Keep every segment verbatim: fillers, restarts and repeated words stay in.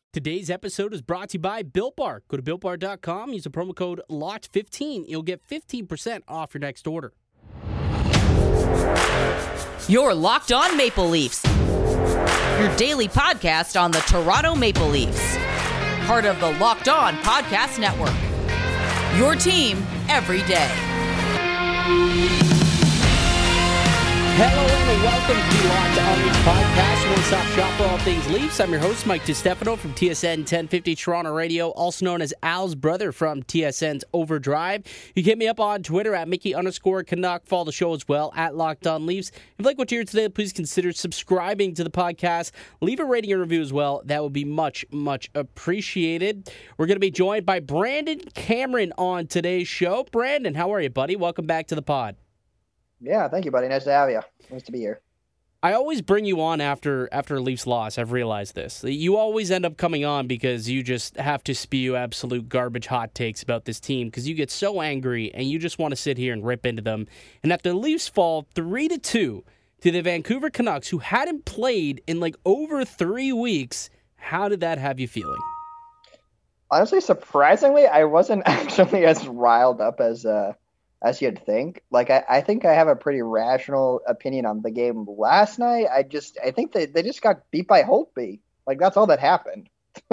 Today's episode is brought to you by Built Bar. Go to built bar dot com, use the promo code locked fifteen. You'll get fifteen percent off your next order. You're Locked On Maple Leafs, your daily podcast on the Toronto Maple Leafs. Part of the Locked On Podcast Network, your team every day. Hello and welcome to the Locked On Leafs podcast, one-stop shop for all things Leafs. I'm your host, Mike DiStefano from T S N ten fifty Toronto Radio, also known as Al's brother from T S N's Overdrive. You can hit me up on Twitter at Mickey underscore Canuck. Follow the show as well at Locked On Leafs. If you like what you hear today, please consider subscribing to the podcast. Leave a rating and review as well. That would be much, much appreciated. We're going to be joined by Brandon Cameron on today's show. Brandon, how are you, buddy? Welcome back to the pod. Yeah, thank you, buddy. Nice to have you. Nice to be here. I always bring you on after after a Leafs loss. I've realized this. You always end up coming on because you just have to spew absolute garbage hot takes about this team because you get so angry and you just want to sit here and rip into them. And after the Leafs fall three to two to the Vancouver Canucks, who hadn't played in like over three weeks, how did that have you feeling? Honestly, surprisingly, I wasn't actually as riled up as uh, as you'd think. Like, I, I think I have a pretty rational opinion on the game last night. I just, I think they, they just got beat by Holtby. Like, that's all that happened.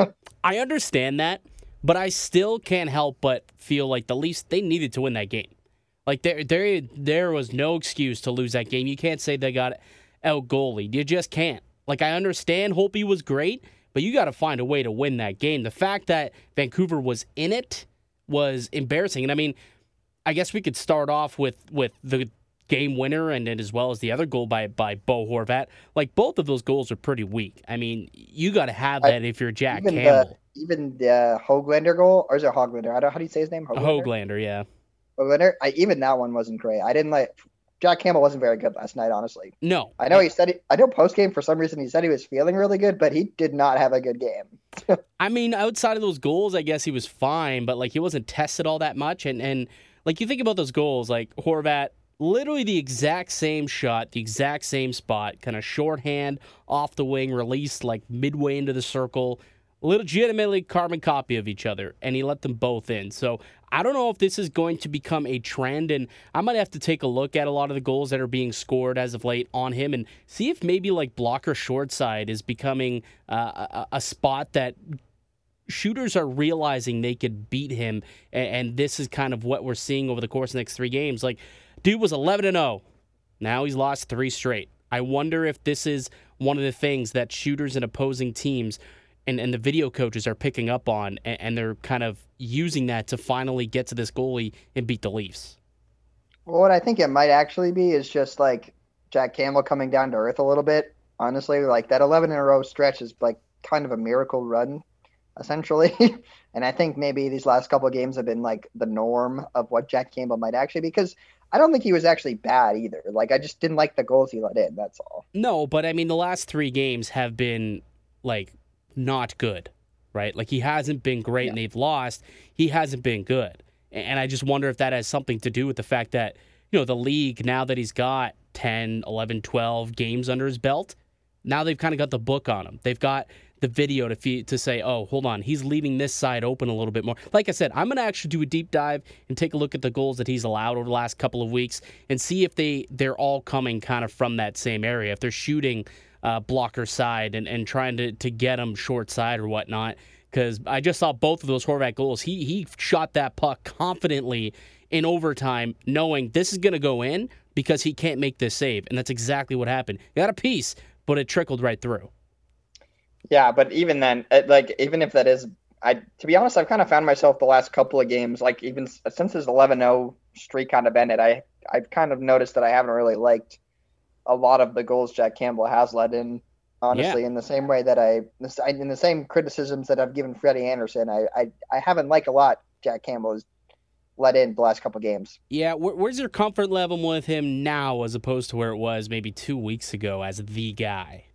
I understand that, but I still can't help but feel like the Leafs, they needed to win that game. Like, there, there, there was no excuse to lose that game. You can't say they got out-goalied. You just can't. Like, I understand Holtby was great, but you got to find a way to win that game. The fact that Vancouver was in it was embarrassing. And, I mean, I guess we could start off with, with the game winner and then as well as the other goal by by Bo Horvat. Like, both of those goals are pretty weak. I mean, you got to have that I, if you're Jack even Campbell. The, even the Hoglander goal, or is it Hoglander? I don't know how do you say his name? Hoglander, Hoglander yeah. Hoglander. I, even that one wasn't great. I didn't like. Jack Campbell wasn't very good last night, honestly. No, I know he said. He, I know post game for some reason he said he was feeling really good, but he did not have a good game. I mean, outside of those goals, I guess he was fine, but like he wasn't tested all that much, and and. Like, you think about those goals, like Horvat, literally the exact same shot, the exact same spot, kind of shorthand, off the wing, released like midway into the circle, legitimately carbon copy of each other, and he let them both in. So I don't know if this is going to become a trend, and I might have to take a look at a lot of the goals that are being scored as of late on him and see if maybe like blocker short side is becoming uh, a, a spot that shooters are realizing they could beat him, and this is kind of what we're seeing over the course of the next three games. Like, dude was eleven and oh. Now he's lost three straight. I wonder if this is one of the things that shooters and opposing teams and, and the video coaches are picking up on, and, and they're kind of using that to finally get to this goalie and beat the Leafs. Well, what I think it might actually be is just like Jack Campbell coming down to earth a little bit. Honestly, like that eleven in a row stretch is like kind of a miracle run, essentially. And I think maybe these last couple of games have been like the norm of what Jack Campbell might actually be, because I don't think he was actually bad either. Like, I just didn't like the goals he let in, that's all. No, but I mean, the last three games have been like not good, right? Like, he hasn't been great, yeah. And they've lost. He hasn't been good. And I just wonder if that has something to do with the fact that, you know, the league, now that he's got ten, eleven, twelve games under his belt, now they've kind of got the book on him. They've got the video to feed, to say, oh, hold on, he's leaving this side open a little bit more. Like I said, I'm going to actually do a deep dive and take a look at the goals that he's allowed over the last couple of weeks and see if they, they're all coming kind of from that same area, if they're shooting uh, blocker side and, and trying to, to get him short side or whatnot. Because I just saw both of those Horvat goals. He, he shot that puck confidently in overtime, knowing this is going to go in because he can't make this save. And that's exactly what happened. He got a piece, but it trickled right through. Yeah, but even then, like, even if that is, I to be honest, I've kind of found myself the last couple of games, like even since his eleven oh streak kind of ended, I, I've kind of noticed that I haven't really liked a lot of the goals Jack Campbell has let in, honestly, yeah. in the same way that I, in the same criticisms that I've given Freddie Anderson, I, I, I haven't liked a lot Jack Campbell has let in the last couple of games. Yeah, where, where's your comfort level with him now as opposed to where it was maybe two weeks ago as the guy?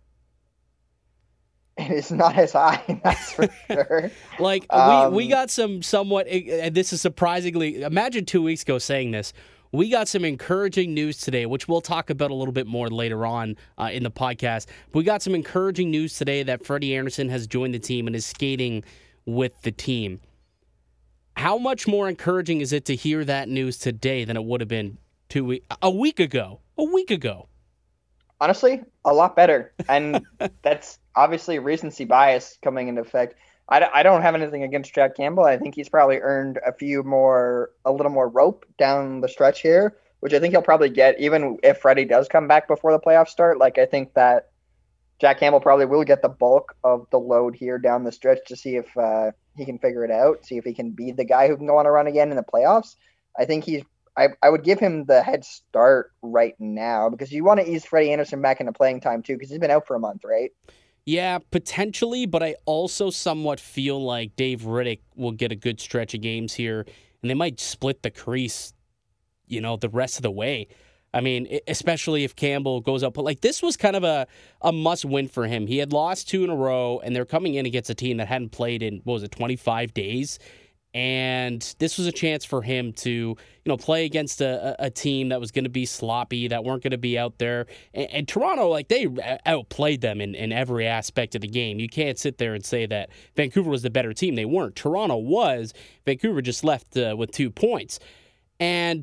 It is not as high, that's for sure. like, um, we, we got some somewhat, uh, this is surprisingly, imagine two weeks ago saying this, we got some encouraging news today, which we'll talk about a little bit more later on uh, in the podcast. We got some encouraging news today that Freddie Andersen has joined the team and is skating with the team. How much more encouraging is it to hear that news today than it would have been two week, a week ago? A week ago. Honestly, a lot better. And that's obviously recency bias coming into effect. I, I don't have anything against Jack Campbell. I think he's probably earned a few more, a little more rope down the stretch here, which I think he'll probably get even if Freddie does come back before the playoffs start. Like, I think that Jack Campbell probably will get the bulk of the load here down the stretch to see if uh, he can figure it out, see if he can be the guy who can go on a run again in the playoffs. I think he's, I, I would give him the head start right now because you want to ease Freddie Andersen back into playing time too because he's been out for a month, right? Yeah, potentially, but I also somewhat feel like Dave Riddick will get a good stretch of games here, and they might split the crease, you know, the rest of the way. I mean, especially if Campbell goes up. But, like, this was kind of a, a must-win for him. He had lost two in a row, and they're coming in against a team that hadn't played in, what was it, twenty-five days? And this was a chance for him to, you know, play against a, a team that was going to be sloppy, that weren't going to be out there. And, and Toronto, like, they outplayed them in, in every aspect of the game. You can't sit there and say that Vancouver was the better team. They weren't. Toronto was. Vancouver just left uh, with two points. And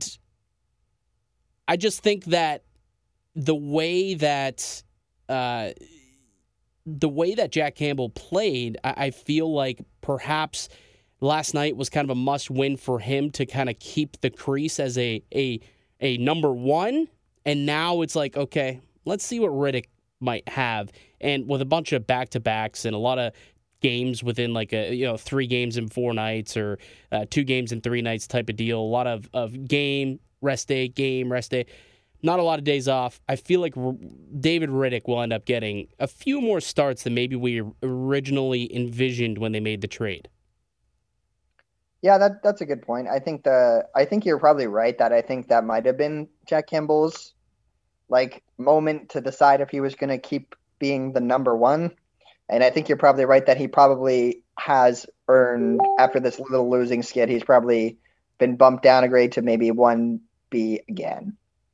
I just think that the way that uh, the way that Jack Campbell played, I, I feel like perhaps last night was kind of a must-win for him to kind of keep the crease as a a a number one. And now it's like, okay, let's see what Riddick might have. And with a bunch of back-to-backs and a lot of games within like a, you know, three games in four nights or uh, two games in three nights type of deal, a lot of, of game, rest day, game, rest day. Not a lot of days off. I feel like R- David Riddick will end up getting a few more starts than maybe we originally envisioned when they made the trade. Yeah, that that's a good point. I think the I think you're probably right that I think that might have been Jack Campbell's like moment to decide if he was going to keep being the number one. And I think you're probably right that he probably has earned after this little losing skid. He's probably been bumped down a grade to maybe one B again.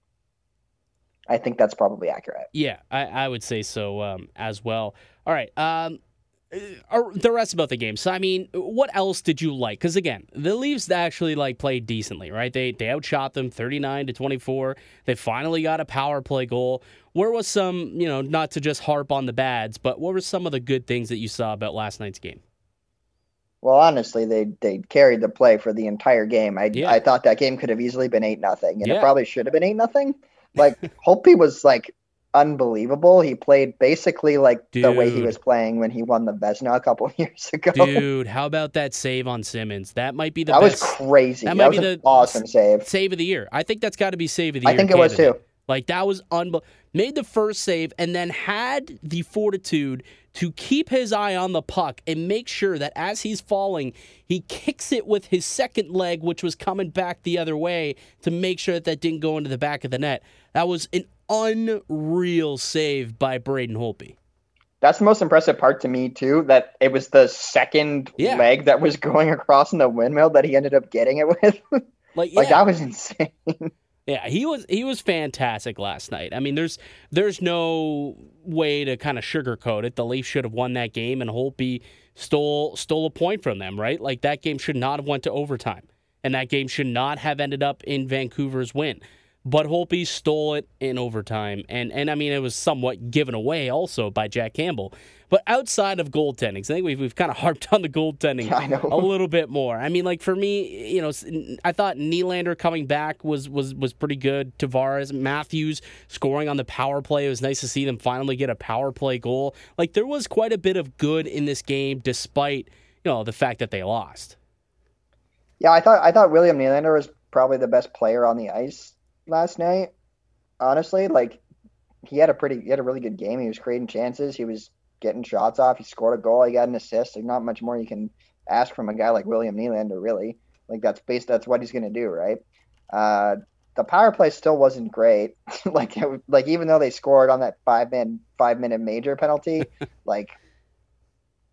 I think that's probably accurate. Yeah, I, I would say so um, as well. All right. Um, Uh, the rest about the game. So, I mean, what else did you like? Because, again, the Leafs actually, like, played decently, right? They they outshot them thirty-nine to twenty-four. They finally got a power play goal. Where was some, you know, not to just harp on the bads, but what were some of the good things that you saw about last night's game? Well, honestly, they they carried the play for the entire game. I Yeah. I thought that game could have easily been eight nothing, and Yeah. it probably should have been eight nothing. Like, Holtby was, like, unbelievable. He played basically like Dude. the way he was playing when he won the Vezina a couple of years ago. Dude, how about that save on Simmons? That might be the that best. was crazy. That That, might was be an the awesome save. Save of the year. I think that's got to be save of the I year. think it was candidate. too. Like, that was unbelievable. Made the first save and then had the fortitude to keep his eye on the puck and make sure that as he's falling, he kicks it with his second leg, which was coming back the other way, to make sure that that didn't go into the back of the net. That was an unreal save by Braden Holtby. That's the most impressive part to me, too, that it was the second Yeah. leg that was going across in the windmill that he ended up getting it with. Like, yeah. Like, that was insane. Yeah, he was he was fantastic last night. I mean, there's there's no way to kind of sugarcoat it. The Leafs should have won that game, and Holtby stole stole a point from them, right? Like, that game should not have went to overtime, and that game should not have ended up in Vancouver's win. But Holtby stole it in overtime, and and I mean, it was somewhat given away also by Jack Campbell. But outside of goaltending, 'cause I think we've we've kind of harped on the goaltending I know. a little bit more. I mean, like, for me, you know, I thought Nylander coming back was was was pretty good. Tavares, Matthews scoring on the power play. It was nice to see them finally get a power play goal. Like, there was quite a bit of good in this game, despite, you know, the fact that they lost. Yeah, I thought I thought William Nylander was probably the best player on the ice last night. Honestly, like, he had a pretty, he had a really good game. He was creating chances. He was getting shots off. He scored a goal. He got an assist. There's not much more you can ask from a guy like William Nylander, really. Like, that's based, that's what he's going to do, right? Uh, the power play still wasn't great. like, it, like even though they scored on that five minute five minute major penalty, like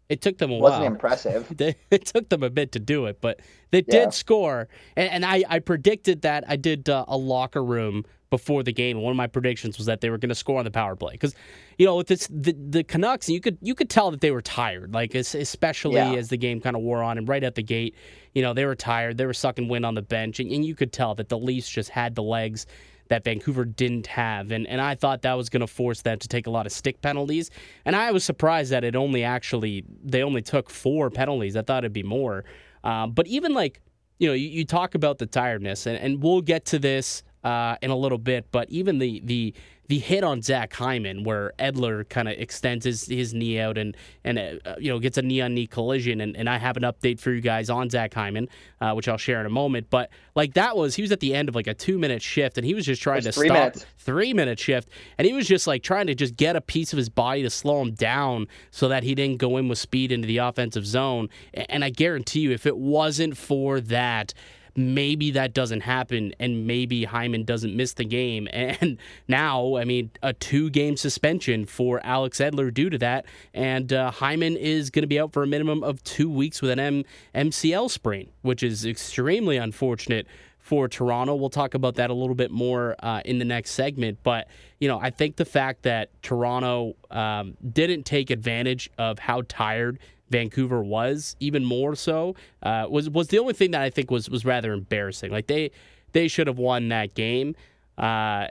It took them a Wasn't while. impressive. They, it took them a bit to do it, but they Yeah. did score. And, and I, I predicted that. I did uh, a locker room before the game. One of my predictions was that they were going to score on the power play because, you know, with this the, the Canucks, you could you could tell that they were tired. Like especially Yeah. as the game kind of wore on, and right at the gate, you know, they were tired. They were sucking wind on the bench, and, and you could tell that the Leafs just had the legs that Vancouver didn't have. And and I thought that was going to force them to take a lot of stick penalties. And I was surprised that it only actually, they only took four penalties. I thought it'd be more. Um, but even like, you know, you, you talk about the tiredness, and, and we'll get to this uh, in a little bit, but even the the the hit on Zach Hyman where Edler kind of extends his, his knee out and, and uh, you know, gets a knee-on-knee collision, and, and I have an update for you guys on Zach Hyman, uh, which I'll share in a moment, but like that was, he was at the end of like a two-minute shift, and he was just trying to three stop, minutes. three-minute shift, and he was just like trying to just get a piece of his body to slow him down so that he didn't go in with speed into the offensive zone, and I guarantee you, if it wasn't for that, maybe that doesn't happen, and maybe Hyman doesn't miss the game. And now, I mean, a two-game suspension for Alex Edler due to that, and uh, Hyman is going to be out for a minimum of two weeks with an M- MCL sprain, which is extremely unfortunate for Toronto. We'll talk about that a little bit more uh, in the next segment. But, you know, I think the fact that Toronto um, didn't take advantage of how tired Vancouver was, even more so, uh, was was the only thing that I think was was rather embarrassing. Like they they should have won that game, uh,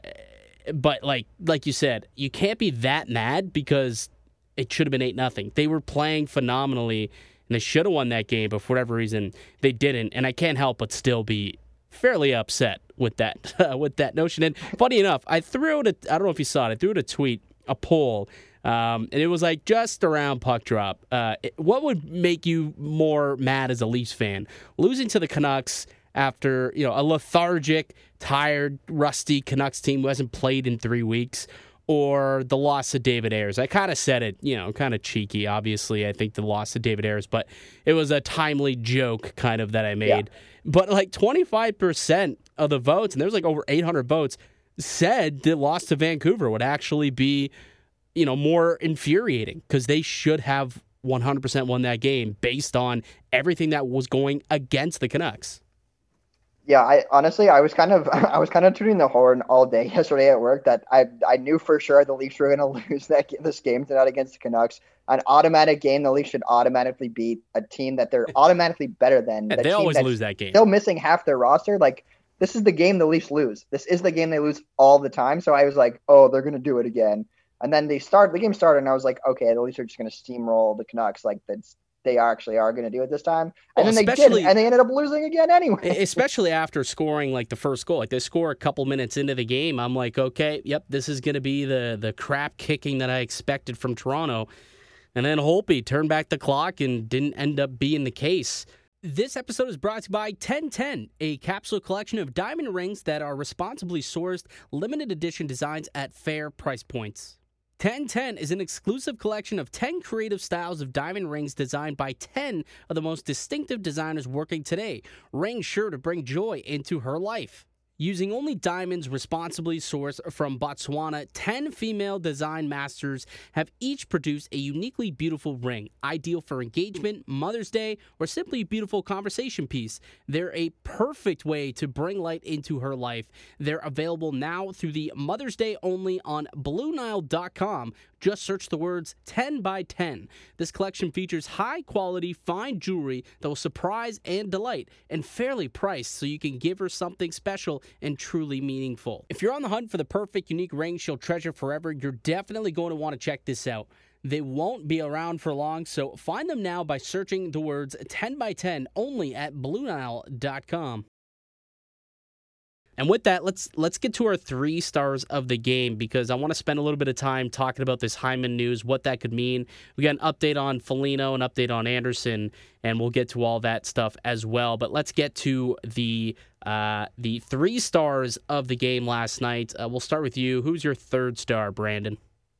but like like you said, you can't be that mad because it should have been eight nothing. They were playing phenomenally, and they should have won that game, but for whatever reason they didn't. And I can't help but still be fairly upset with that uh, with that notion. And funny enough, I threw it. A, I don't know if you saw it. I threw it a tweet, a poll. Um, and it was like just around puck drop. Uh, it, what would make you more mad as a Leafs fan? Losing to the Canucks after, you know, a lethargic, tired, rusty Canucks team who hasn't played in three weeks, or the loss of David Ayres? I kind of said it, you know, kind of cheeky, obviously. I think the loss of David Ayres, but it was a timely joke kind of that I made. Yeah. But like twenty-five percent of the votes, and there was like over eight hundred votes, said the loss to Vancouver would actually be, you know, more infuriating because they should have one hundred percent won that game based on everything that was going against the Canucks. Yeah, I honestly, I was kind of, I was kind of tooting the horn all day yesterday at work that I, I knew for sure the Leafs were going to lose that this game tonight against the Canucks. An automatic game, the Leafs should automatically beat a team that they're automatically better than. The they always lose that game. Still missing half their roster. Like, this is the game the Leafs lose. This is the game they lose all the time. So I was like, oh, they're going to do it again. And then they start the game started, and I was like, okay, the Leafs are just going to steamroll the Canucks. Like that's they actually are going to do it this time. And well, then they did, and they ended up losing again anyway. Especially after scoring like the first goal. Like they score a couple minutes into the game. I'm like, okay, yep, this is going to be the the crap kicking that I expected from Toronto. And then Holtby turned back the clock and didn't end up being the case. This episode is brought to you by ten ten, a capsule collection of diamond rings that are responsibly sourced, limited edition designs at fair price points. ten ten is an exclusive collection of ten creative styles of diamond rings designed by ten of the most distinctive designers working today. Rings sure to bring joy into her life. Using only diamonds responsibly sourced from Botswana, ten female design masters have each produced a uniquely beautiful ring, ideal for engagement, Mother's Day, or simply a beautiful conversation piece. They're a perfect way to bring light into her life. They're available now through the Mother's Day only on Blue Nile dot com. Just search the words ten by ten. This collection features high-quality, fine jewelry that will surprise and delight, and fairly priced so you can give her something special and truly meaningful. If you're on the hunt for the perfect, unique ring she'll treasure forever, you're definitely going to want to check this out. They won't be around for long, so find them now by searching the words ten by ten only at Blue Nile dot com. And with that, let's let's get to our three stars of the game because I want to spend a little bit of time talking about this Hyman news, what that could mean. We got an update on Foligno, an update on Anderson, and we'll get to all that stuff as well. But let's get to the uh, the three stars of the game last night. Uh, we'll start with you. Who's your third star, Brandon?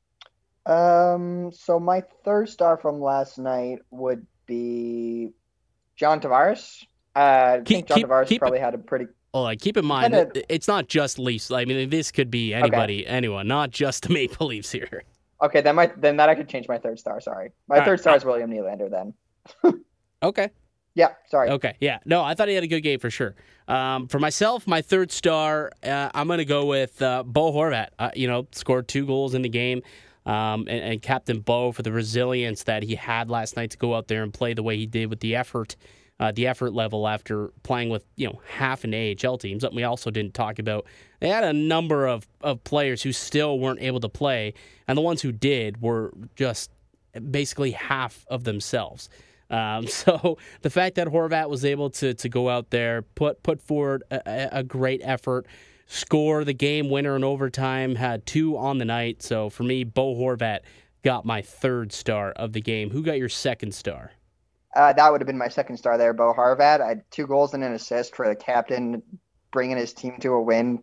Um. So my third star from last night would be John Tavares. Uh, I keep, think John keep, Tavares keep probably it. had a pretty. Oh, like, keep in mind, it, it's not just Leafs. I mean, this could be anybody, okay. anyone, not just the Maple Leafs here. Okay, then my then that I could change my third star. Sorry, my All third right. star is William Nylander. Then. Okay. Yeah, sorry. Okay, yeah. No, I thought he had a good game for sure. Um, for myself, my third star, uh, I'm going to go with uh, Bo Horvat. Uh, you know, scored two goals in the game. Um, and, and Captain Bo for the resilience that he had last night to go out there and play the way he did with the effort, uh, the effort level after playing with, you know, half an A H L team, something we also didn't talk about. They had a number of, of players who still weren't able to play, and the ones who did were just basically half of themselves. Um, so the fact that Horvat was able to to go out there, put put forward a, a great effort, score the game winner in overtime, had two on the night. So for me, Bo Horvat got my third star of the game. Who got your second star? Uh, that would have been my second star there, Bo Horvat. I had two goals and an assist for the captain, bringing his team to a win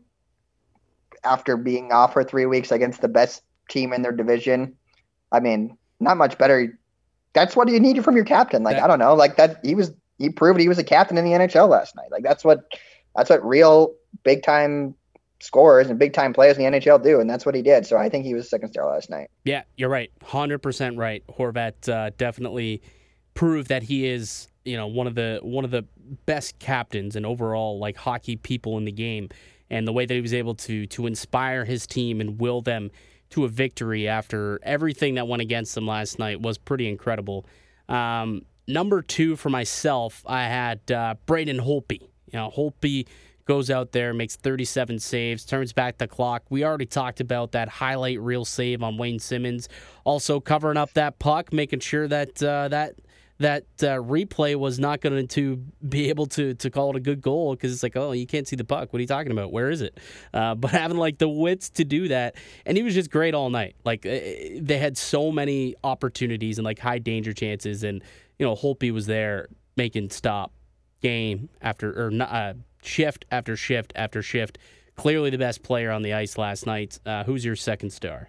after being off for three weeks against the best team in their division. I mean, not much better. That's what you need from your captain. Like, that, I don't know, like that. He was, he proved he was a captain in the N H L last night. Like that's what, that's what real big time scorers and big time players in the N H L do. And that's what he did. So I think he was second star last night. Yeah, you're right. one hundred percent right. Horvat uh, definitely proved that he is, you know, one of the, one of the best captains and overall like hockey people in the game. And the way that he was able to, to inspire his team and will them to a victory after everything that went against them last night was pretty incredible. Um, number two for myself, I had uh, Braden Holtby. You know, Holtby goes out there, makes thirty-seven saves, turns back the clock. We already talked about that highlight reel save on Wayne Simmons. Also covering up that puck, making sure that uh, that that uh, replay was not going to be able to to call it a good goal because it's like, oh, you can't see the puck. What are you talking about? Where is it? Uh, but having like the wits to do that, and he was just great all night. Like uh, they had so many opportunities and like high danger chances, and you know Holtby was there making stop game after or uh, shift after shift after shift. Clearly the best player on the ice last night. Uh, who's your second star?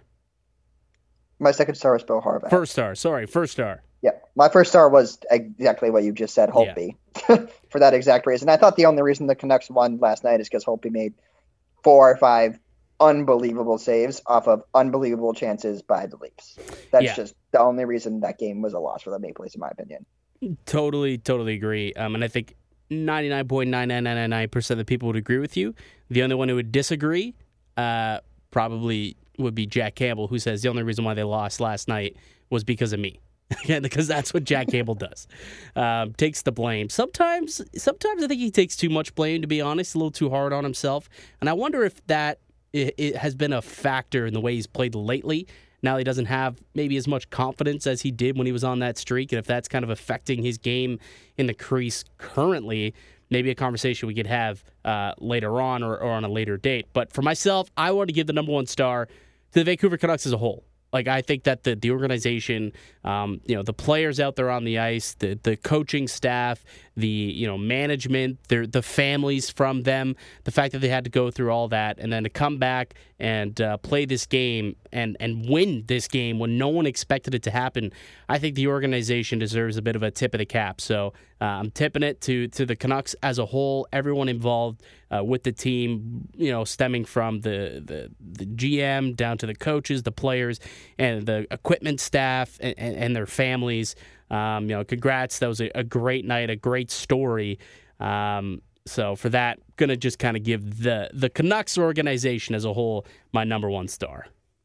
My second star is Bo Horvat. First star. Sorry, first star. Yeah, my first star was exactly what you just said, Holtby, yeah. For that exact reason. I thought the only reason the Canucks won last night is because Holtby made four or five unbelievable saves off of unbelievable chances by the Leafs. That's yeah. just the only reason that game was a loss for the Maple Leafs, in my opinion. Totally, totally agree. Um, and I think ninety-nine point nine nine nine nine percent of the people would agree with you. The only one who would disagree uh, probably would be Jack Campbell, who says the only reason why they lost last night was because of me. Yeah, because that's what Jack Campbell does. Um, takes the blame. Sometimes sometimes I think he takes too much blame, to be honest, a little too hard on himself. And I wonder if that it, it has been a factor in the way he's played lately. Now he doesn't have maybe as much confidence as he did when he was on that streak. And if that's kind of affecting his game in the crease currently, maybe a conversation we could have uh, later on or, or on a later date. But for myself, I want to give the number one star to the Vancouver Canucks as a whole. Like, I think that the the organization, um, you know, the players out there on the ice, the the coaching staff, the, you know, management, the the families from them, the fact that they had to go through all that and then to come back and uh, play this game and, and win this game when no one expected it to happen, I think the organization deserves a bit of a tip of the cap. So uh, I'm tipping it to to the Canucks as a whole, everyone involved uh, with the team, you know, stemming from the, the, the G M down to the coaches, the players, and the equipment staff and, and, and their families. Um, you know, congrats. That was a, a great night, a great story. Um, so for that, going to just kind of give the, the Canucks organization as a whole my number one star.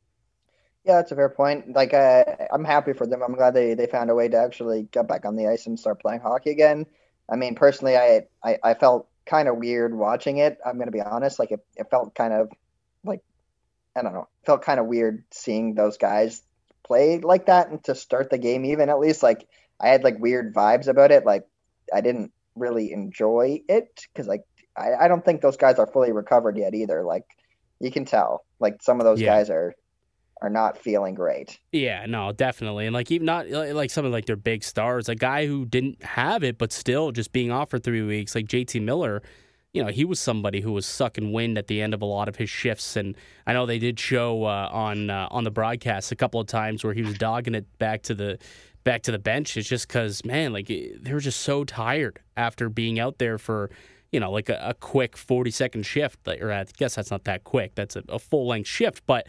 Yeah, that's a fair point. Like, uh, I'm happy for them. I'm glad they, they found a way to actually get back on the ice and start playing hockey again. I mean, personally, I I, I felt kind of weird watching it. I'm going to be honest. Like, it, it felt kind of like, I don't know, felt kind of weird seeing those guys play like that and to start the game even at least. Like, I had like weird vibes about it. Like, I didn't really enjoy it because like I, I don't think those guys are fully recovered yet either. Like, you can tell like some of those yeah. guys are are not feeling great. Yeah, no, definitely. And like even not like some of like their big stars, a guy who didn't have it but still just being off for three weeks, like J T Miller. You know, he was somebody who was sucking wind at the end of a lot of his shifts, and I know they did show uh, on uh, on the broadcast a couple of times where he was dogging it back to the back to the bench. It's just because, man, like they were just so tired after being out there for, you know, like a, a quick forty second shift. Or I guess that's not that quick. That's a, a full length shift, but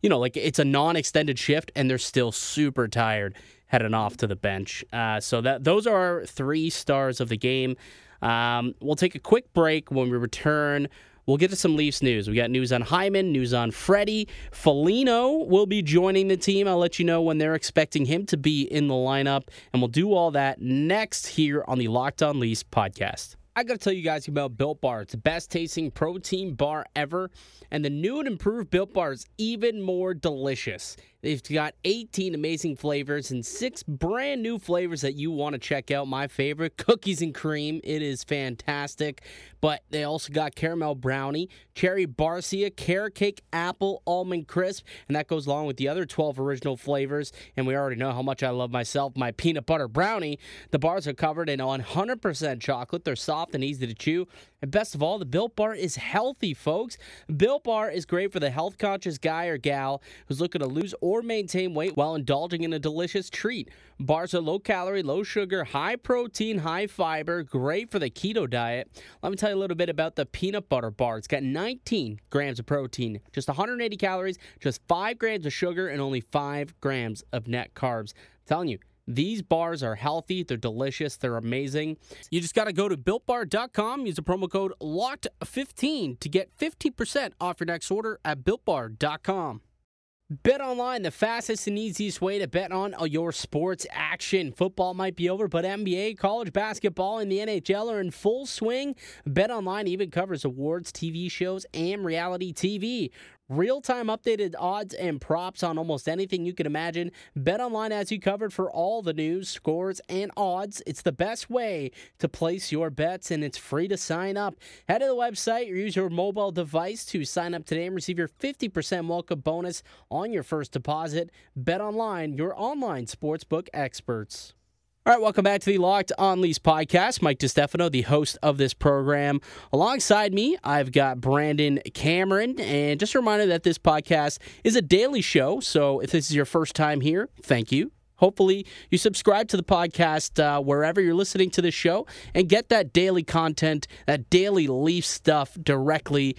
you know, like it's a non-extended shift and they're still super tired heading off to the bench. Uh, so that those are our three stars of the game. Um, we'll take a quick break. When we return, we'll get to some Leafs news. We got news on Hyman, news on Freddie. Foligno will be joining the team. I'll let you know when they're expecting him to be in the lineup, and we'll do all that next here on the Locked On Leafs podcast. I got to tell you guys about Built Bar. It's the best tasting protein bar ever, and the new and improved Built Bar is even more delicious. They've got eighteen amazing flavors and six brand new flavors that you want to check out. My favorite, cookies and cream. It is fantastic. But they also got caramel brownie, cherry barcia, carrot cake, apple, almond crisp, and that goes along with the other twelve original flavors. And we already know how much I love myself my peanut butter brownie. The bars are covered in one hundred percent chocolate. They're soft and easy to chew. And best of all, the Built Bar is healthy, folks. Built Bar is great for the health-conscious guy or gal who's looking to lose or maintain weight while indulging in a delicious treat. Bars are low-calorie, low-sugar, high-protein, high-fiber, great for the keto diet. Let me tell you a little bit about the peanut butter bar. It's got nineteen grams of protein, just one hundred eighty calories, just five grams of sugar, and only five grams of net carbs. I'm telling you, these bars are healthy, they're delicious, they're amazing. You just got to go to built bar dot com, use the promo code locked fifteen to get fifty percent off your next order at built bar dot com. BetOnline, the fastest and easiest way to bet on your sports action. Football might be over, but N B A, college basketball, and the N H L are in full swing. BetOnline even covers awards, T V shows, and reality T V. Real-time updated odds and props on almost anything you can imagine. BetOnline has you covered for all the news, scores, and odds. It's the best way to place your bets, and it's free to sign up. Head to the website or use your mobile device to sign up today and receive your fifty percent welcome bonus on your first deposit. BetOnline, your online sportsbook experts. All right, welcome back to the Locked On Leafs podcast. Mike DiStefano, the host of this program. Alongside me, I've got Brandon Cameron. And just a reminder that this podcast is a daily show, so if this is your first time here, thank you. Hopefully, you subscribe to the podcast uh, wherever you're listening to the show and get that daily content, that daily Leaf stuff directly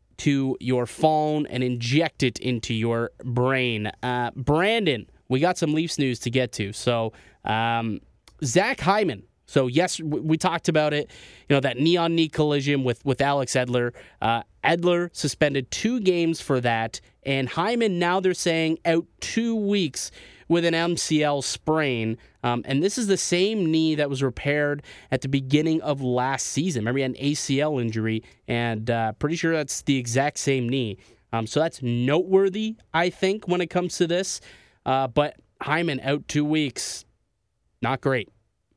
to your phone and inject it into your brain. Uh, Brandon, we got some Leafs news to get to, so... Um, Zach Hyman. So, yes, we talked about it, you know, that knee-on-knee collision with, with Alex Edler. Uh, Edler suspended two games for that, and Hyman, now they're saying, out two weeks with an M C L sprain. Um, and this is the same knee that was repaired at the beginning of last season. Remember, he had an A C L injury, and uh, pretty sure that's the exact same knee. Um, so that's noteworthy, I think, when it comes to this. Uh, but Hyman out two weeks. Not great.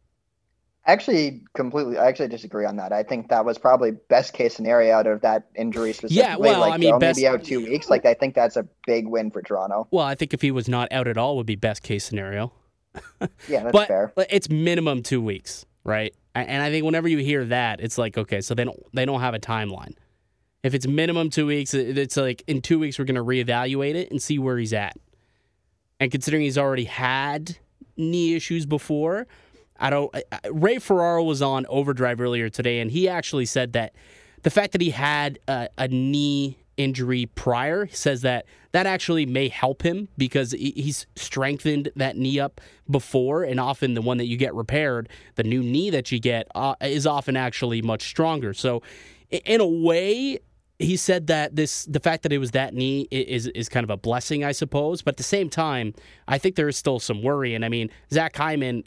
Actually, completely. I actually disagree on that. I think that was probably best case scenario out of that injury specifically. Yeah, well, like, I mean, oh, best... maybe out two weeks. Like, I think that's a big win for Toronto. Well, I think if he was not out at all, would be best case scenario. Yeah, that's but fair. It's minimum two weeks, right? And I think whenever you hear that, it's like, okay, so they don't they don't have a timeline. If it's minimum two weeks, it's like in two weeks we're going to reevaluate it and see where he's at. And considering he's already had knee issues before, I don't. Ray Ferraro was on Overdrive earlier today, and he actually said that the fact that he had a, a knee injury prior, he says that that actually may help him because he's strengthened that knee up before, and often the one that you get repaired, the new knee that you get, uh, is often actually much stronger. So, in a way, he said that this the fact that it was that knee is is kind of a blessing, I suppose. But at the same time, I think there is still some worry. And I mean, Zach Hyman,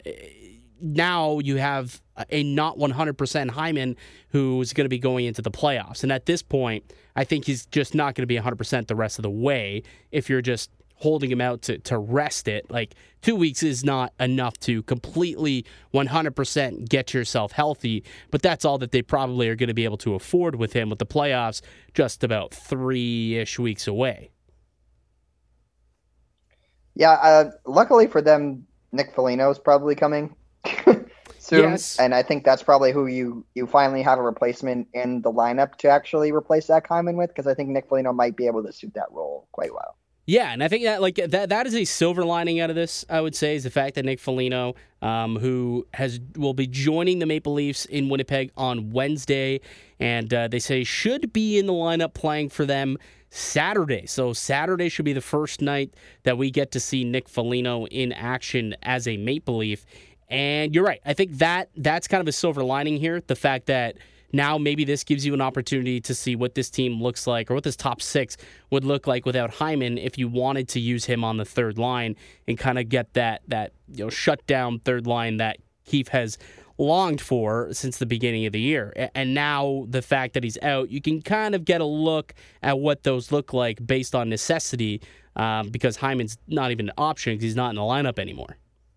now you have a not one hundred percent Hyman who's going to be going into the playoffs. And at this point, I think he's just not going to be one hundred percent the rest of the way if you're just holding him out to, to rest it. Like, two weeks is not enough to completely one hundred percent get yourself healthy, but that's all that they probably are going to be able to afford with him, with the playoffs just about three-ish weeks away. Yeah, uh, luckily for them, Nick Foligno is probably coming soon, yes. And I think that's probably who you, you finally have a replacement in the lineup to actually replace Zach Hyman with, because I think Nick Foligno might be able to suit that role quite well. Yeah, and I think that like that that is a silver lining out of this, I would say, is the fact that Nick Foligno, um, who has will be joining the Maple Leafs in Winnipeg on Wednesday, and uh, they say should be in the lineup playing for them Saturday. So Saturday should be the first night that we get to see Nick Foligno in action as a Maple Leaf. And you're right. I think that that's kind of a silver lining here. The fact that now maybe this gives you an opportunity to see what this team looks like, or what this top six would look like without Hyman if you wanted to use him on the third line and kind of get that that you know shut down third line that Keefe has longed for since the beginning of the year. And now the fact that he's out, you can kind of get a look at what those look like based on necessity, um, because Hyman's not even an option because he's not in the lineup anymore.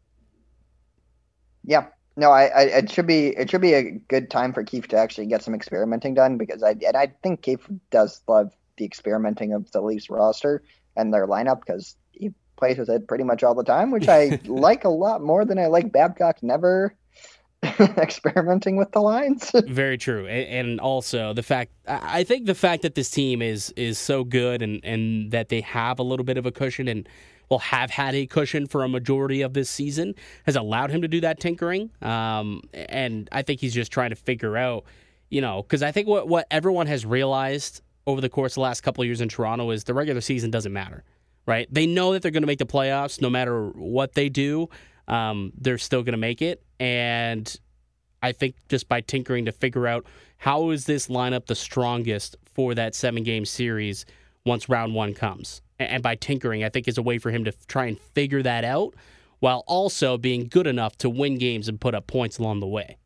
Yeah. No, I, I, it should be it should be a good time for Keefe to actually get some experimenting done, because I and I think Keefe does love the experimenting of the Leafs roster and their lineup, because he plays with it pretty much all the time, which I like a lot more than I like Babcock never experimenting with the lines. Very true. And, and also the fact, I think the fact that this team is is so good and, and that they have a little bit of a cushion and will have had a cushion for a majority of this season has allowed him to do that tinkering. Um, and I think he's just trying to figure out, you know, because I think what, what everyone has realized over the course of the last couple of years in Toronto is the regular season doesn't matter, right? They know that they're going to make the playoffs no matter what they do. Um, they're still going to make it. And I think just by tinkering to figure out how is this lineup the strongest for that seven-game series once round one comes. And by tinkering, I think is a way for him to try and figure that out while also being good enough to win games and put up points along the way.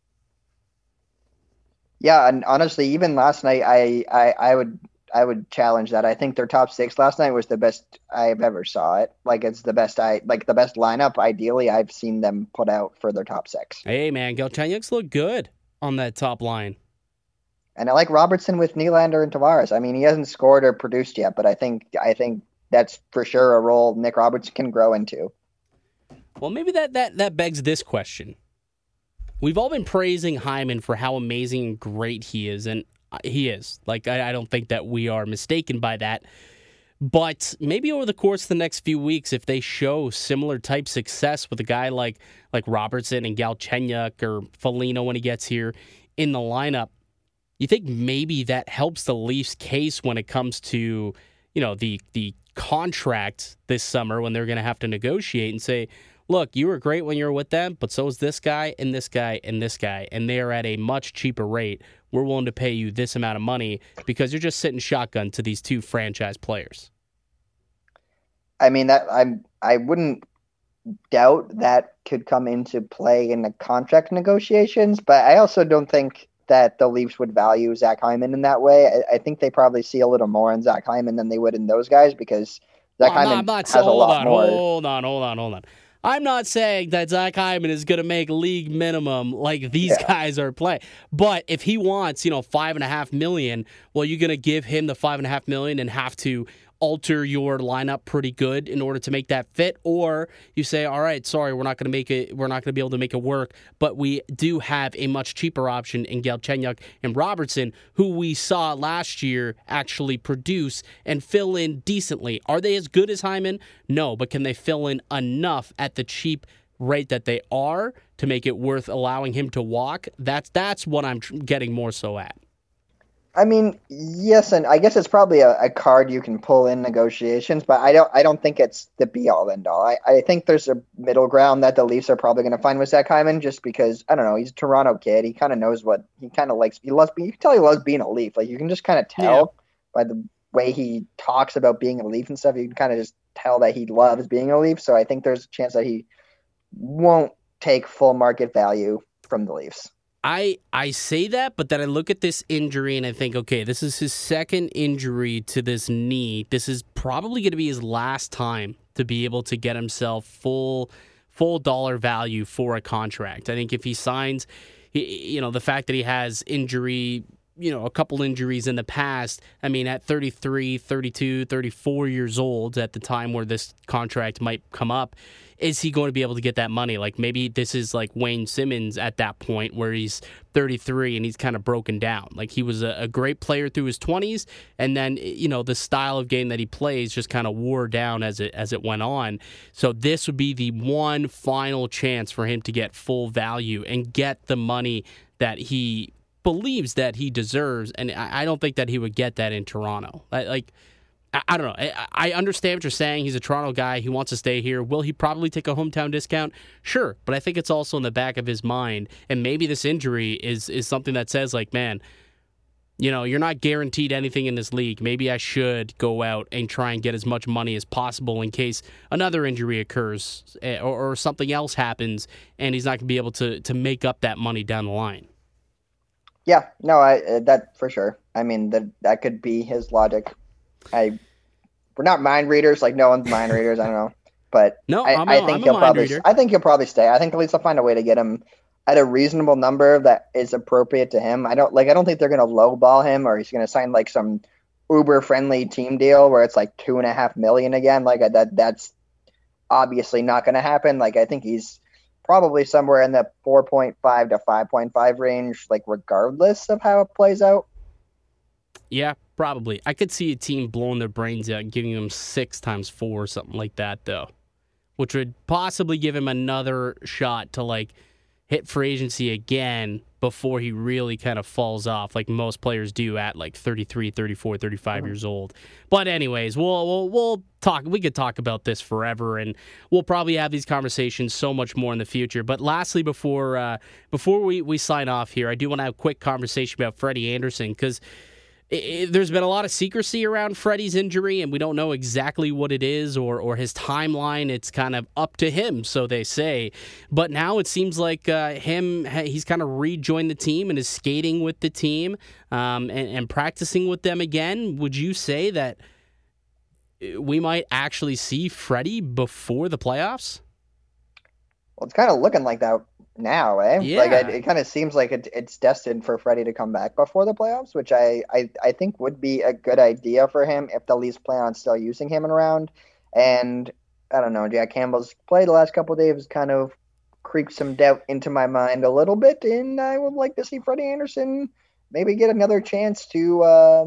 Yeah, and honestly, even last night, I, I, I would I would challenge that. I think their top six last night was the best I've ever saw it. Like it's the best I like the best lineup. Ideally, I've seen them put out for their top six. Hey man, Galchenyuk's look good on that top line. And I like Robertson with Nylander and Tavares. I mean, he hasn't scored or produced yet, but I think I think that's for sure a role Nick Robertson can grow into. Well, maybe that that that begs this question. We've all been praising Hyman for how amazing and great he is, and he is. Like, I, I don't think that we are mistaken by that. But maybe over the course of the next few weeks, if they show similar type success with a guy like like Robertson and Galchenyuk or Foligno when he gets here in the lineup, you think maybe that helps the Leafs' case when it comes to, you know, the the contract this summer when they're going to have to negotiate and say, look, you were great when you were with them, but so is this guy and this guy and this guy, and they are at a much cheaper rate. We're willing to pay you this amount of money because you're just sitting shotgun to these two franchise players. I mean, that I'm I wouldn't doubt that could come into play in the contract negotiations, but I also don't think that the Leafs would value Zach Hyman in that way. I, I think they probably see a little more in Zach Hyman than they would in those guys, because Zach well, Hyman I'm not, I'm not, has a lot on, more. Hold on, hold on, hold on. I'm not saying that Zach Hyman is going to make league minimum like these yeah. guys are playing. But if he wants, you know, five and a half million, well, you're going to give him the five and a half million and have to alter your lineup pretty good in order to make that fit, or you say, all right, sorry, we're not going to make it, we're not going to be able to make it work, but we do have a much cheaper option in Galchenyuk and Robertson, who we saw last year actually produce and fill in decently. Are they as good as Hyman? No, but can they fill in enough at the cheap rate that they are to make it worth allowing him to walk? That's that's what I'm getting more so at. I mean, yes, and I guess it's probably a, a card you can pull in negotiations, but I don't I don't think it's the be-all, end-all. I, I think there's a middle ground that the Leafs are probably going to find with Zach Hyman, just because, I don't know, he's a Toronto kid. He kind of knows what, he kind of likes, he loves, you can tell he loves being a Leaf. Like, you can just kind of tell yeah. by the way he talks about being a Leaf and stuff, you can kind of just tell that he loves being a Leaf, so I think there's a chance that he won't take full market value from the Leafs. I I say that, but then I look at this injury and I think, okay, this is his second injury to this knee. This is probably going to be his last time to be able to get himself full full dollar value for a contract. I think if he signs, you know, the fact that he has injury, you know, a couple injuries in the past, I mean, at thirty-three, thirty-two, thirty-four years old at the time where this contract might come up, is he going to be able to get that money? Like, maybe this is like Wayne Simmons at that point where he's thirty-three and he's kind of broken down. Like, he was a, a great player through his twenties, and then, you know, the style of game that he plays just kind of wore down as it as it went on. So this would be the one final chance for him to get full value and get the money that he believes that he deserves, and I, I don't think that he would get that in Toronto. I, like, I, I don't know. I, I understand what you're saying. He's a Toronto guy. He wants to stay here. Will he probably take a hometown discount? Sure, but I think it's also in the back of his mind, and maybe this injury is is something that says, like, man, you know, you're not guaranteed anything in this league. Maybe I should go out and try and get as much money as possible in case another injury occurs or, or something else happens, and he's not going to be able to to make up that money down the line. Yeah, no, I uh, that for sure. I mean, that that could be his logic. I we're not mind readers, like no one's mind readers. I don't know, but no, I, I'm a, I think I'm he'll a mind probably. reader. I think he'll probably stay. I think at least they'll find a way to get him at a reasonable number that is appropriate to him. I don't like. I don't think they're going to lowball him, or he's going to sign like some uber friendly team deal where it's like two and a half million again. Like that. That's obviously not going to happen. Like I think he's probably somewhere in the four point five to five point five range, like regardless of how it plays out. Yeah, probably. I could see a team blowing their brains out, giving him six times four or something like that, though, which would possibly give him another shot to like hit free agency again before he really kind of falls off like most players do at like thirty-three, thirty-four, thirty-five mm-hmm. years old. But anyways, we'll, we'll we'll talk we could talk about this forever, and we'll probably have these conversations so much more in the future. But lastly, before uh, before we, we sign off here, I do want to have a quick conversation about Freddie Andersen, because It, it, there's been a lot of secrecy around Freddie's injury, and we don't know exactly what it is or or his timeline. It's kind of up to him, so they say. But now it seems like uh, him, he's kind of rejoined the team and is skating with the team um, and, and practicing with them again. Would you say that we might actually see Freddie before the playoffs? Well, it's kind of looking like that now, eh? Yeah. Like it, it kind of seems like it, it's destined for Freddie to come back before the playoffs, which I, I I think would be a good idea for him if the Leafs plan on still using him in around. And I don't know, Jack Campbell's play the last couple of days kind of creeped some doubt into my mind a little bit, and I would like to see Freddie Andersen maybe get another chance to uh,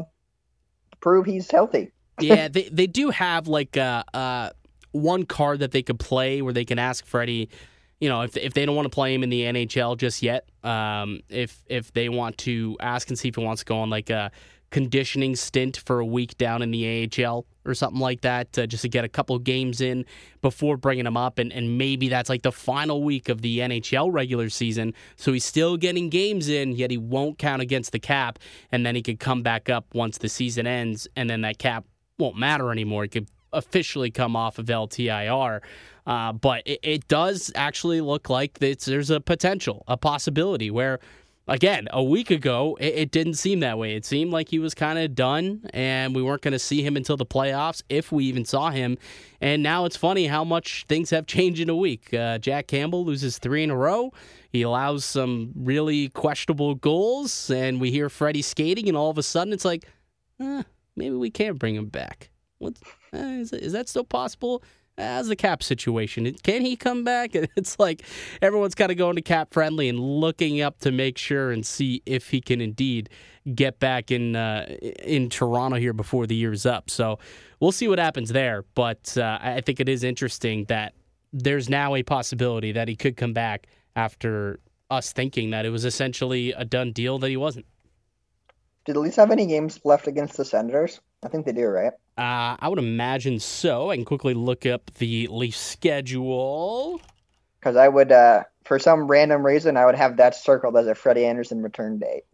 prove he's healthy. Yeah, they they do have like uh, uh, one card that they could play where they can ask Freddie, you know, if if they don't want to play him in the N H L just yet, um, if if they want to ask and see if he wants to go on like a conditioning stint for a week down in the A H L or something like that, uh, just to get a couple games in before bringing him up, and, and maybe that's like the final week of the N H L regular season, so he's still getting games in, yet he won't count against the cap, and then he could come back up once the season ends, and then that cap won't matter anymore. He could officially come off of L T I R. Uh, but it, it does actually look like it's, there's a potential, a possibility where, again, a week ago, it, it didn't seem that way. It seemed like he was kind of done, and we weren't going to see him until the playoffs, if we even saw him. And now it's funny how much things have changed in a week. Uh, Jack Campbell loses three in a row. He allows some really questionable goals, and we hear Freddie skating, and all of a sudden it's like, eh, maybe we can't bring him back. What, eh, is, is that still possible? As the cap situation, can he come back? It's like everyone's kind of going to cap friendly and looking up to make sure and see if he can indeed get back in uh, in Toronto here before the year's up. So we'll see what happens there. But uh, I think it is interesting that there's now a possibility that he could come back after us thinking that it was essentially a done deal that he wasn't. Did the Leafs have any games left against the Senators? I think they do, right? Uh, I would imagine so. I can quickly look up the Leafs schedule. Because I would, uh, for some random reason, I would have that circled as a Freddie Andersen return date.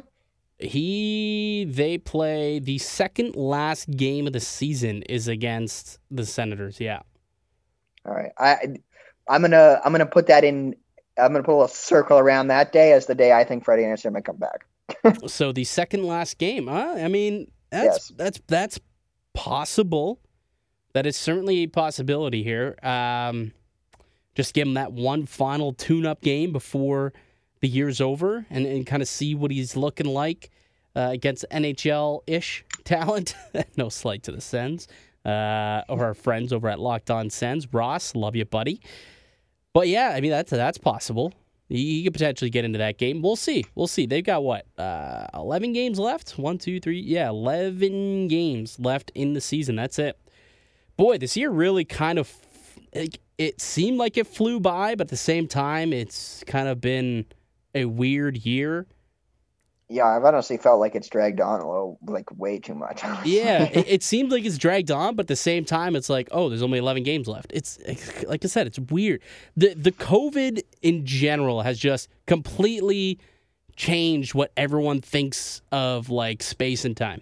he, they play the second last game of the season is against the Senators. Yeah. All right. I, I'm gonna, I'm gonna put that in. I'm gonna put a little circle around that day as the day I think Freddie Andersen might come back. So the second last game, huh? I mean, that's yes. that's that's possible. That is certainly a possibility here. Um, just give him that one final tune-up game before the year's over, and, and kind of see what he's looking like uh, against N H L-ish talent. No slight to the Sens uh, or our friends over at Locked On Sens. Ross, love you, buddy. But yeah, I mean that's that's possible. He could potentially get into that game. We'll see. We'll see. They've got, what, uh, eleven games left? One, two, three. Yeah, eleven games left in the season. That's it. Boy, this year really kind of, like, it seemed like it flew by, but at the same time, it's kind of been a weird year. Yeah, I've honestly felt like it's dragged on a little, like way too much. Yeah, it, it seems like it's dragged on, but at the same time, it's like, oh, there's only eleven games left. It's like I said, it's weird. The the COVID in general has just completely changed what everyone thinks of like space and time.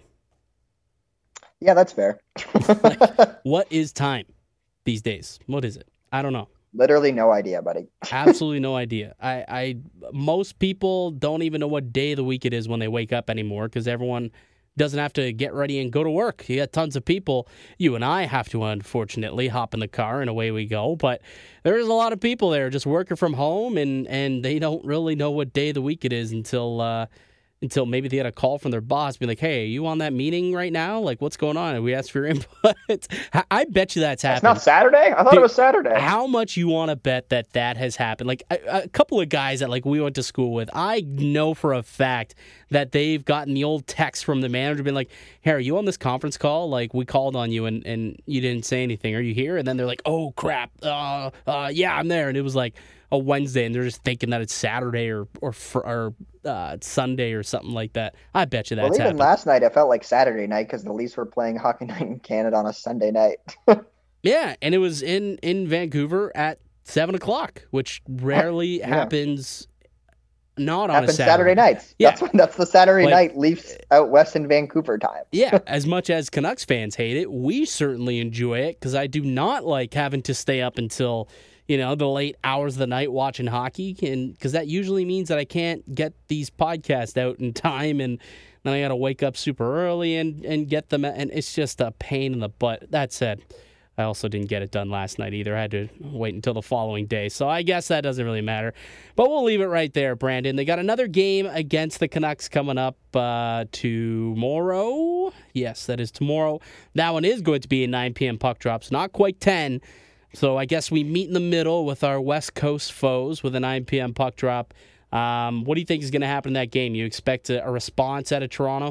Yeah, that's fair. Like, what is time these days? What is it? I don't know. Literally no idea, buddy. Absolutely no idea. I, I most people don't even know what day of the week it is when they wake up anymore because everyone doesn't have to get ready and go to work. You got tons of people. You and I have to, unfortunately, hop in the car and away we go. But there's a lot of people there just working from home, and, and they don't really know what day of the week it is until uh, until maybe they get a call from their boss, be like, hey, are you on that meeting right now? Like, what's going on? And we asked for your input. I bet you that's happened. It's not Saturday? I thought Dude, it was Saturday. How much you want to bet that that has happened? Like, a, a couple of guys that, like, we went to school with, I know for a fact that they've gotten the old text from the manager being like, hey, are you on this conference call? Like, we called on you and, and you didn't say anything. Are you here? And then they're like, oh, crap. Uh, uh, yeah, I'm there. And it was like a Wednesday, and they're just thinking that it's Saturday or or, or uh, Sunday or something like that. I bet you that's well, even happened. last night, it felt like Saturday night because the Leafs were playing Hockey Night in Canada on a Sunday night. Yeah, and it was in, in Vancouver at seven o'clock, which rarely yeah. happens not on happens a Saturday. Saturday nights. Yeah. That's, that's the Saturday like, night Leafs out west in Vancouver time. Yeah, as much as Canucks fans hate it, we certainly enjoy it because I do not like having to stay up until, you know, the late hours of the night watching hockey, and because that usually means that I can't get these podcasts out in time, and then I got to wake up super early and, and get them, and it's just a pain in the butt. That said, I also didn't get it done last night either. I had to wait until the following day, so I guess that doesn't really matter. But we'll leave it right there, Brandon. They got another game against the Canucks coming up uh, tomorrow. Yes, that is tomorrow. That one is going to be a nine p.m. puck drop, so not quite ten. So I guess we meet in the middle with our West Coast foes with a nine p.m. puck drop. Um, what do you think is going to happen in that game? You expect a, a response out of Toronto?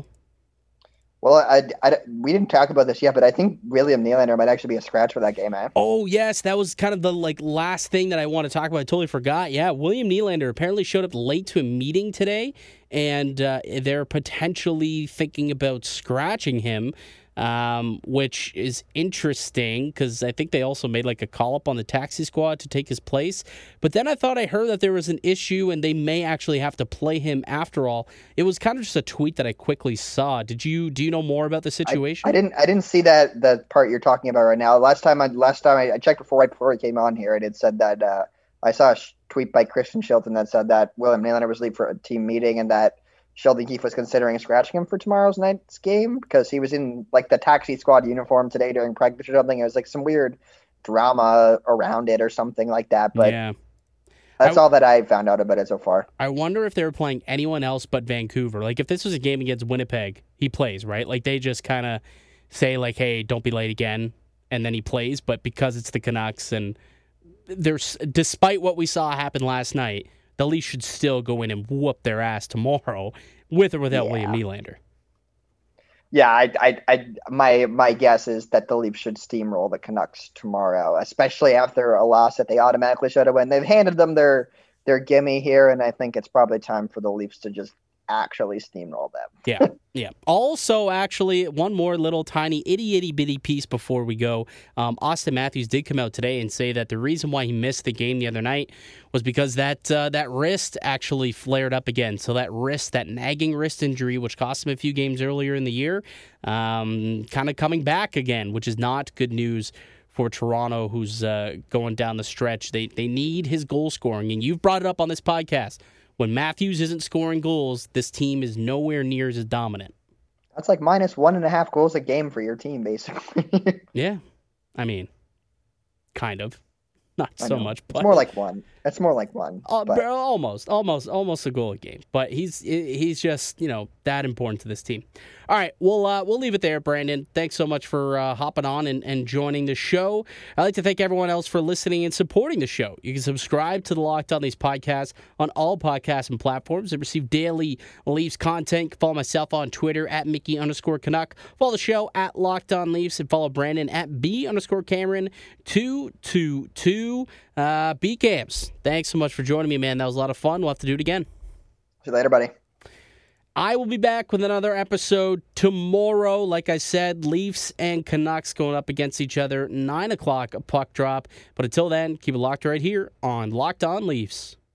Well, I, I, we didn't talk about this yet, but I think William Nylander might actually be a scratch for that game, man. Oh, yes. That was kind of the like last thing that I want to talk about. I totally forgot. Yeah, William Nylander apparently showed up late to a meeting today, and uh, they're potentially thinking about scratching him. Um, which is interesting because I think they also made like a call up on the taxi squad to take his place. But then I thought I heard that there was an issue and they may actually have to play him after all. It was kind of just a tweet that I quickly saw. Did you do you know more about the situation? I, I didn't. I didn't see that the part you're talking about right now. Last time I last time I, I checked before right before I came on here, and it said that uh, I saw a sh- tweet by Christian Shilton that said that William Nylander was late for a team meeting and that Sheldon Keefe was considering scratching him for tomorrow's night's game because he was in like the taxi squad uniform today during practice or something. It was like some weird drama around it or something like that. But yeah. that's I, all that I found out about it so far. I wonder if they were playing anyone else but Vancouver. Like if this was a game against Winnipeg, he plays, right? Like they just kind of say like, hey, don't be late again. And then he plays. But because it's the Canucks and there's, despite what we saw happen last night, the Leafs should still go in and whoop their ass tomorrow, with or without yeah. William Nylander. Yeah, I, I, I, my, my guess is that the Leafs should steamroll the Canucks tomorrow, especially after a loss that they automatically should have won. They've handed them their, their gimme here, and I think it's probably time for the Leafs to just actually steamroll them. Yeah, yeah. Also, actually, one more little tiny itty itty bitty piece before we go. Um, Austin Matthews did come out today and say that the reason why he missed the game the other night was because that uh, that wrist actually flared up again. So that wrist, that nagging wrist injury, which cost him a few games earlier in the year, um, kind of coming back again, which is not good news for Toronto, who's uh, going down the stretch. They they need his goal scoring, and you've brought it up on this podcast. When Matthews isn't scoring goals, this team is nowhere near as dominant. That's like minus one and a half goals a game for your team, basically. Yeah. I mean, kind of. Not so much, but it's more like one. It's more like one. Uh, but. Almost, almost, almost a goal a game. But he's he's just you know that important to this team. All right, we'll uh, we'll leave it there, Brandon. Thanks so much for uh, hopping on and, and joining the show. I'd like to thank everyone else for listening and supporting the show. You can subscribe to the Locked On Leafs podcast on all podcasts and platforms and receive daily Leafs content. Follow myself on Twitter at Mickey underscore Canuck. Follow the show at Locked On Leafs and follow Brandon at B underscore Cameron two two two. Uh, B Camps. Thanks so much for joining me, man. That was a lot of fun. We'll have to do it again. See you later, buddy. I will be back with another episode tomorrow. Like I said, Leafs and Canucks going up against each other. nine o'clock puck drop. But until then, keep it locked right here on Locked On Leafs.